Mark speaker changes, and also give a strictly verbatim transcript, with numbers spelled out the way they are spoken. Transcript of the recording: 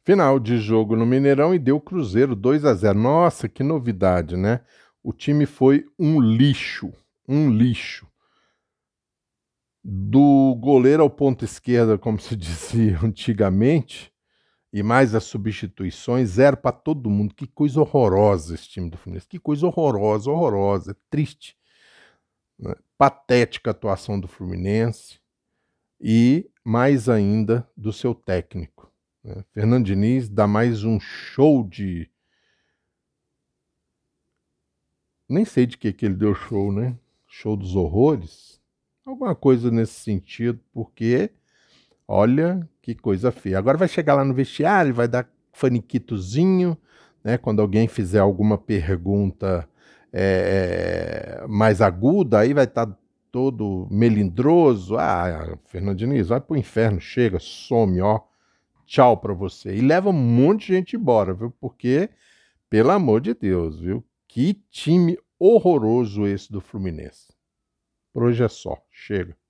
Speaker 1: Final de jogo no Mineirão e deu Cruzeiro dois a zero. Nossa, que novidade, né? O time foi um lixo, um lixo. Do goleiro ao ponto esquerda, como se dizia antigamente, e mais as substituições, zero para todo mundo. Que coisa horrorosa esse time do Fluminense. Que coisa horrorosa, horrorosa, triste, né? Patética a atuação do Fluminense e mais ainda do seu técnico, né? Fernando Diniz dá mais um show de... Nem sei de que que ele deu show, né? Show dos horrores? Alguma coisa nesse sentido, porque olha que coisa feia. Agora vai chegar lá no vestiário, vai dar faniquitozinho, né? Quando alguém fizer alguma pergunta é, mais aguda, aí vai estar todo melindroso. Ah, Fernando Diniz, vai pro inferno, chega, some, ó. Tchau pra você. E leva um monte de gente embora, viu? Porque, pelo amor de Deus, viu? Que time horroroso esse do Fluminense. Por hoje é só. Chega.